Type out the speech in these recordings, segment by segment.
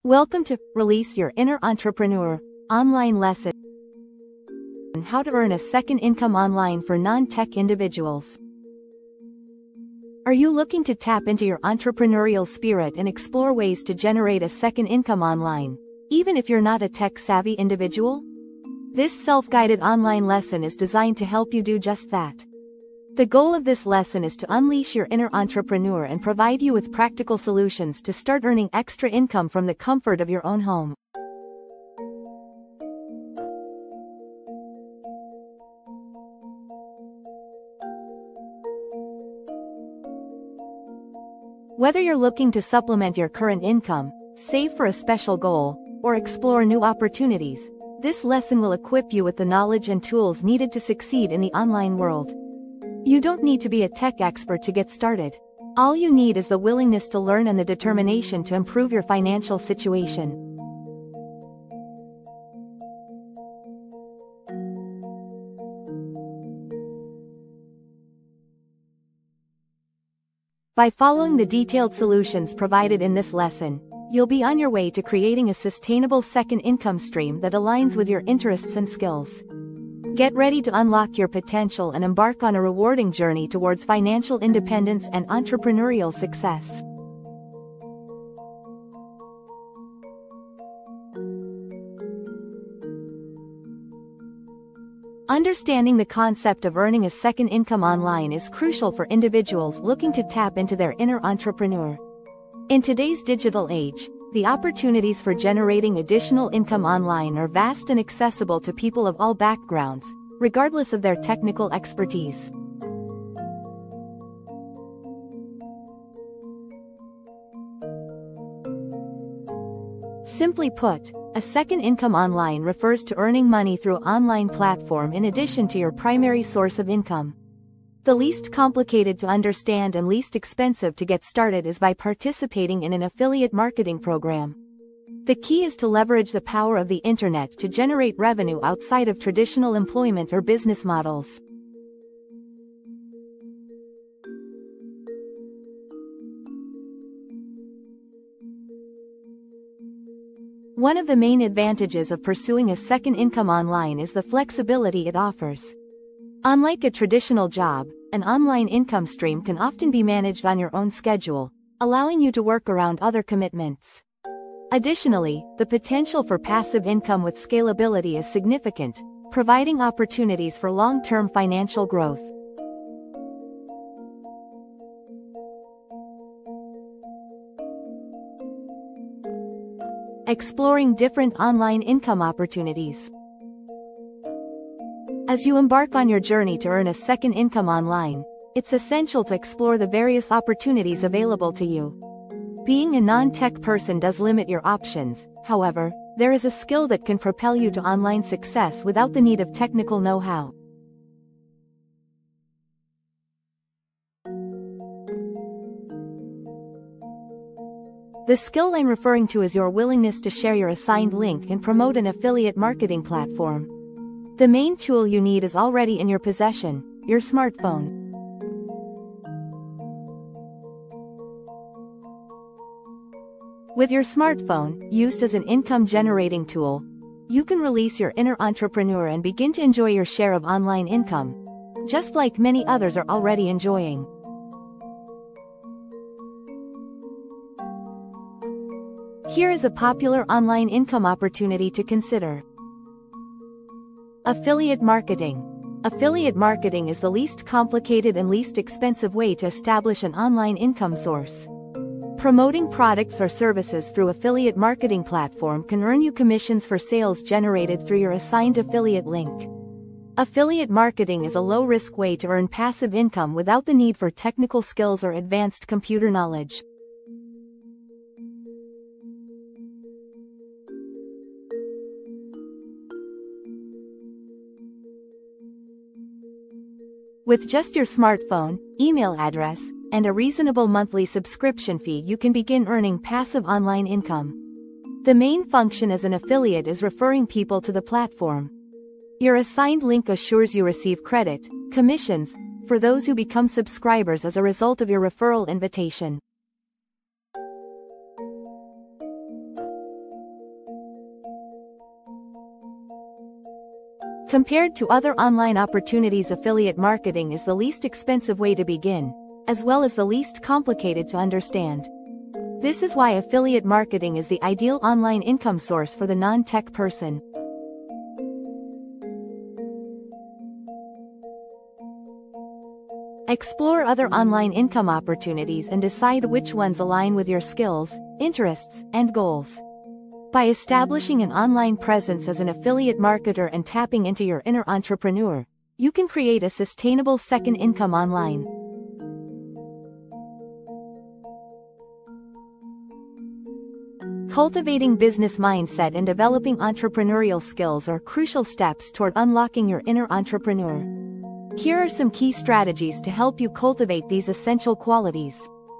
Welcome to Release Your Inner Entrepreneur online lesson on how to earn a second income online for non-tech individuals. Are you looking to tap into your entrepreneurial spirit and explore ways to generate a second income online, even if you're not a tech-savvy individual? This self-guided online lesson is designed to help you do just that. The goal of this lesson is to unleash your inner entrepreneur and provide you with practical solutions to start earning extra income from the comfort of your own home. Whether you're looking to supplement your current income, save for a special goal, or explore new opportunities, this lesson will equip you with the knowledge and tools needed to succeed in the online world. You don't need to be a tech expert to get started. All you need is the willingness to learn and the determination to improve your financial situation. By following the detailed solutions provided in this lesson, you'll be on your way to creating a sustainable second income stream that aligns with your interests and skills. Get ready to unlock your potential and embark on a rewarding journey towards financial independence and entrepreneurial success. Understanding the concept of earning a second income online is crucial for individuals looking to tap into their inner entrepreneur. In today's digital age, the opportunities for generating additional income online are vast and accessible to people of all backgrounds, regardless of their technical expertise. Simply put, a second income online refers to earning money through an online platform in addition to your primary source of income. The least complicated to understand and least expensive to get started is by participating in an affiliate marketing program. The key is to leverage the power of the internet to generate revenue outside of traditional employment or business models. One of the main advantages of pursuing a second income online is the flexibility it offers. Unlike a traditional job, an online income stream can often be managed on your own schedule, allowing you to work around other commitments. Additionally, the potential for passive income with scalability is significant, providing opportunities for long-term financial growth. Exploring different online income opportunities. As you embark on your journey to earn a second income online, it's essential to explore the various opportunities available to you. Being a non-tech person does limit your options, however, there is a skill that can propel you to online success without the need of technical know-how. The skill I'm referring to is your willingness to share your assigned link and promote an affiliate marketing platform. The main tool you need is already in your possession, your smartphone. With your smartphone, used as an income-generating tool, you can release your inner entrepreneur and begin to enjoy your share of online income, just like many others are already enjoying. Here is a popular online income opportunity to consider. Affiliate marketing. Affiliate marketing is the least complicated and least expensive way to establish an online income source. Promoting products or services through affiliate marketing platform can earn you commissions for sales generated through your assigned affiliate link. Affiliate marketing is a low-risk way to earn passive income without the need for technical skills or advanced computer knowledge. With just your smartphone, email address, and a reasonable monthly subscription fee, you can begin earning passive online income. The main function as an affiliate is referring people to the platform. Your assigned link assures you receive credit, commissions, for those who become subscribers as a result of your referral invitation. Compared to other online opportunities, affiliate marketing is the least expensive way to begin, as well as the least complicated to understand. This is why affiliate marketing is the ideal online income source for the non-tech person. Explore other online income opportunities and decide which ones align with your skills, interests, and goals. By establishing an online presence as an affiliate marketer and tapping into your inner entrepreneur, you can create a sustainable second income online. Cultivating business mindset and developing entrepreneurial skills are crucial steps toward unlocking your inner entrepreneur. Here are some key strategies to help you cultivate these essential qualities.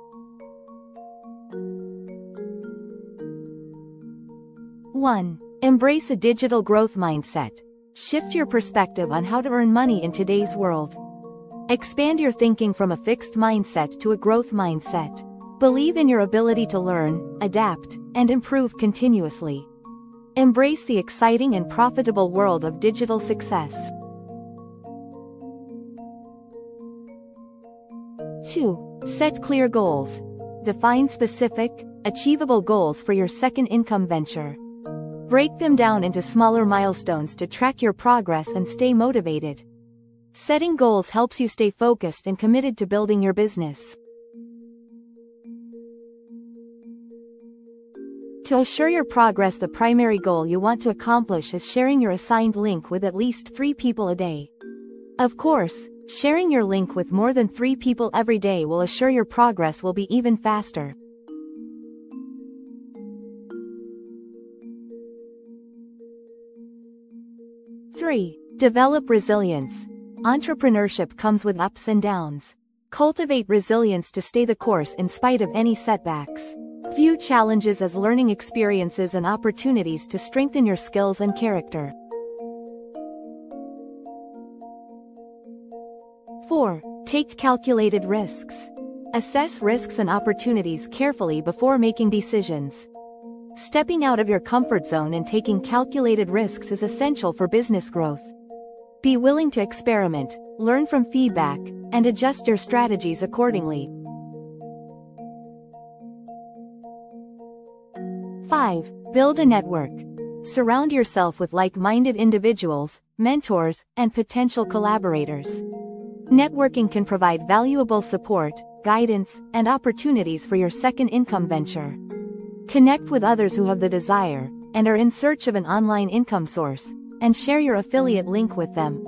1. Embrace a digital growth mindset. Shift your perspective on how to earn money in today's world. Expand your thinking from a fixed mindset to a growth mindset. Believe in your ability to learn, adapt, and improve continuously. Embrace the exciting and profitable world of digital success. 2. Set clear goals. Define specific, achievable goals for your second income venture. Break them down into smaller milestones to track your progress and stay motivated. Setting goals helps you stay focused and committed to building your business. To assure your progress, the primary goal you want to accomplish is sharing your assigned link with at least 3 people a day. Of course, sharing your link with more than 3 people every day will assure your progress will be even faster. Three. Develop resilience. Entrepreneurship comes with ups and downs. Cultivate resilience to stay the course in spite of any setbacks. View challenges as learning experiences and opportunities to strengthen your skills and character. 4. Take calculated risks. Assess risks and opportunities carefully before making decisions. Stepping out of your comfort zone and taking calculated risks is essential for business growth. Be willing to experiment, learn from feedback, and adjust your strategies accordingly. 5. Build a network. Surround yourself with like-minded individuals, mentors, and potential collaborators. Networking can provide valuable support, guidance, and opportunities for your second income venture. Connect with others who have the desire and are in search of an online income source, and share your affiliate link with them.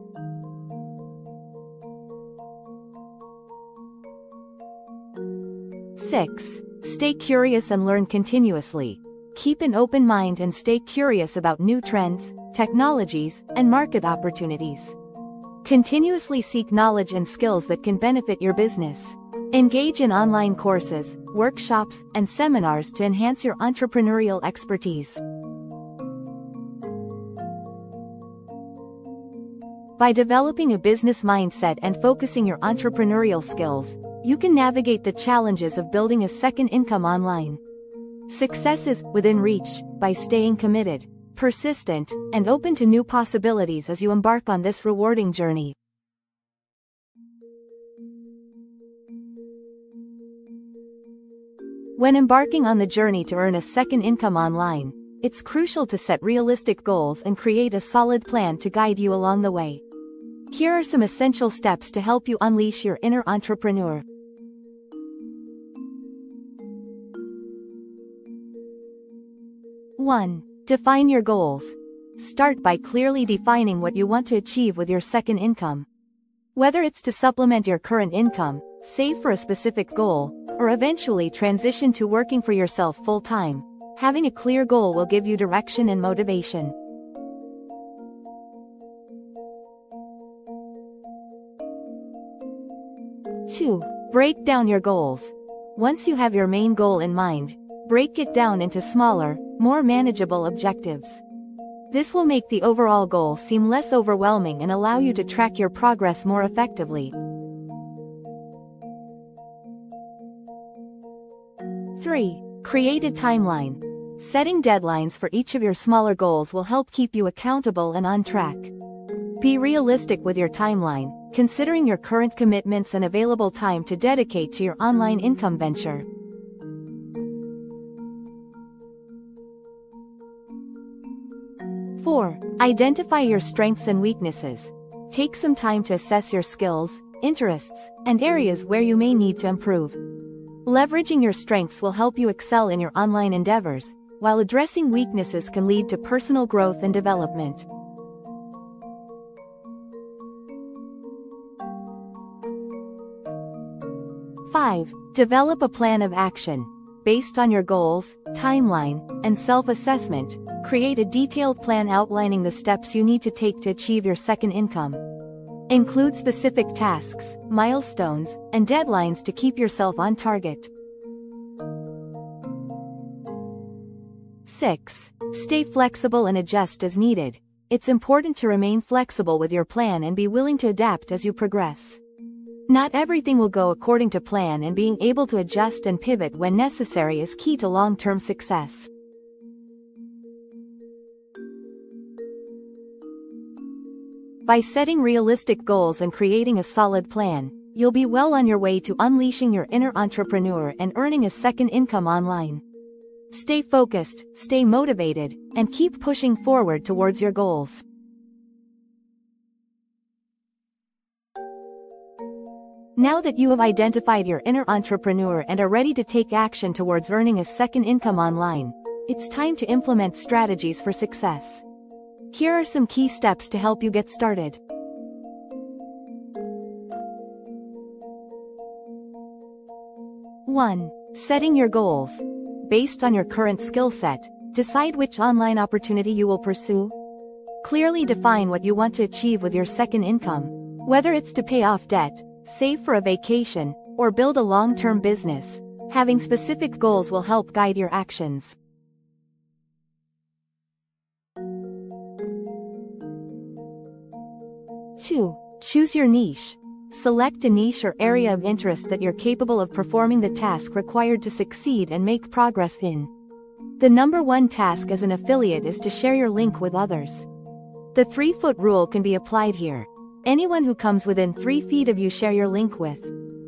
Six. Stay curious and learn continuously. Keep an open mind and stay curious about new trends, technologies, and market opportunities. Continuously seek knowledge and skills that can benefit your business. Engage in online courses, workshops, and seminars to enhance your entrepreneurial expertise. By developing a business mindset and focusing your entrepreneurial skills, you can navigate the challenges of building a second income online. Success is within reach by staying committed, persistent, and open to new possibilities as you embark on this rewarding journey. When embarking on the journey to earn a second income online, it's crucial to set realistic goals and create a solid plan to guide you along the way. Here are some essential steps to help you unleash your inner entrepreneur. 1. Define your goals. Start by clearly defining what you want to achieve with your second income. Whether it's to supplement your current income, save for a specific goal, or eventually transition to working for yourself full-time, having a clear goal will give you direction and motivation. 2. Break down your goals. Once you have your main goal in mind, break it down into smaller, more manageable objectives. This will make the overall goal seem less overwhelming and allow you to track your progress more effectively. 3. Create a timeline. Setting deadlines for each of your smaller goals will help keep you accountable and on track. Be realistic with your timeline, considering your current commitments and available time to dedicate to your online income venture. 4. Identify your strengths and weaknesses. Take some time to assess your skills, interests, and areas where you may need to improve. Leveraging your strengths will help you excel in your online endeavors, while addressing weaknesses can lead to personal growth and development. 5. Develop a plan of action. Based on your goals, timeline, and self-assessment, create a detailed plan outlining the steps you need to take to achieve your second income. Include specific tasks, milestones, and deadlines to keep yourself on target. 6. Stay flexible and adjust as needed. It's important to remain flexible with your plan and be willing to adapt as you progress. Not everything will go according to plan, and being able to adjust and pivot when necessary is key to long-term success. By setting realistic goals and creating a solid plan, you'll be well on your way to unleashing your inner entrepreneur and earning a second income online. Stay focused, stay motivated, and keep pushing forward towards your goals. Now that you have identified your inner entrepreneur and are ready to take action towards earning a second income online, it's time to implement strategies for success. Here are some key steps to help you get started. 1. Setting your goals. Based on your current skill set, decide which online opportunity you will pursue. Clearly define what you want to achieve with your second income, whether it's to pay off debt, save for a vacation, or build a long-term business. Having specific goals will help guide your actions. 2. Choose your niche. Select a niche or area of interest that you're capable of performing the task required to succeed and make progress in. The number one task as an affiliate is to share your link with others. The 3-foot rule can be applied here. Anyone who comes within 3 feet of you, share your link with.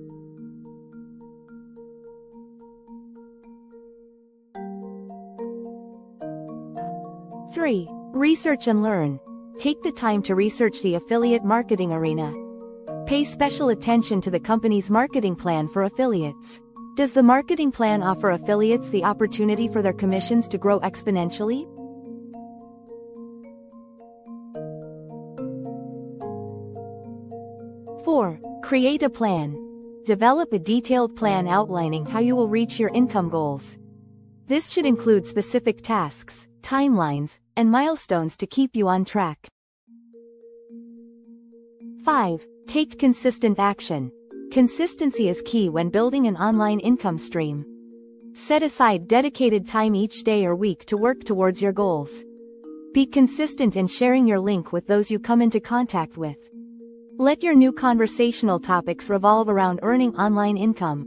3. Research and learn. Take the time to research the affiliate marketing arena. Pay special attention to the company's marketing plan for affiliates. Does the marketing plan offer affiliates the opportunity for their commissions to grow exponentially? 4. Create a plan. Develop a detailed plan outlining how you will reach your income goals. This should include specific tasks, timelines, and milestones to keep you on track. 5. Take consistent action. Consistency is key when building an online income stream. Set aside dedicated time each day or week to work towards your goals. Be consistent in sharing your link with those you come into contact with. Let your new conversational topics revolve around earning online income.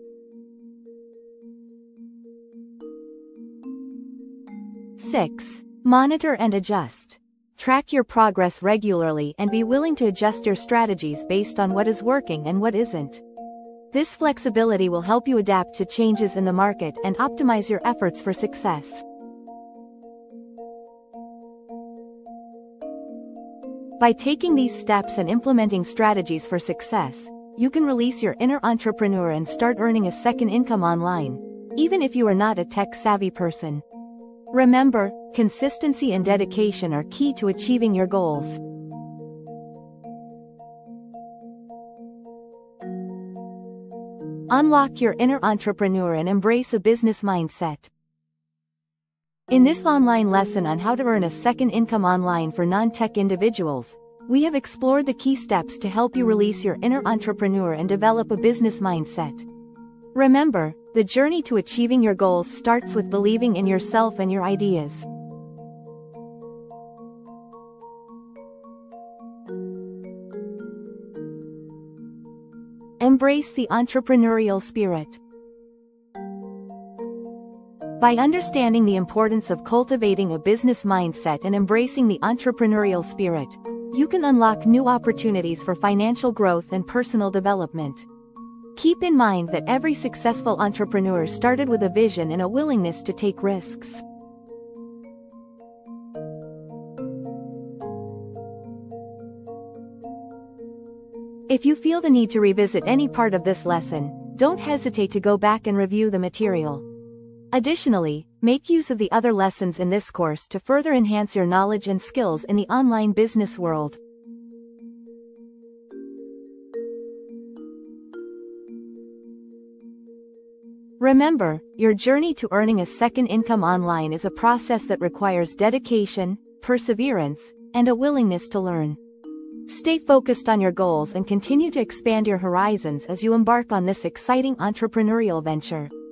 6. Monitor and adjust. Track your progress regularly and be willing to adjust your strategies based on what is working and what isn't. This flexibility will help you adapt to changes in the market and optimize your efforts for success. By taking these steps and implementing strategies for success, you can release your inner entrepreneur and start earning a second income online, even if you are not a tech-savvy person. Remember, consistency and dedication are key to achieving your goals. Unlock your inner entrepreneur and embrace a business mindset. In this online lesson on how to earn a second income online for non-tech individuals, we have explored the key steps to help you release your inner entrepreneur and develop a business mindset. Remember, the journey to achieving your goals starts with believing in yourself and your ideas. Embrace the entrepreneurial spirit. By understanding the importance of cultivating a business mindset and embracing the entrepreneurial spirit, you can unlock new opportunities for financial growth and personal development. Keep in mind that every successful entrepreneur started with a vision and a willingness to take risks. If you feel the need to revisit any part of this lesson, don't hesitate to go back and review the material. Additionally, make use of the other lessons in this course to further enhance your knowledge and skills in the online business world. Remember, your journey to earning a second income online is a process that requires dedication, perseverance, and a willingness to learn. Stay focused on your goals and continue to expand your horizons as you embark on this exciting entrepreneurial venture.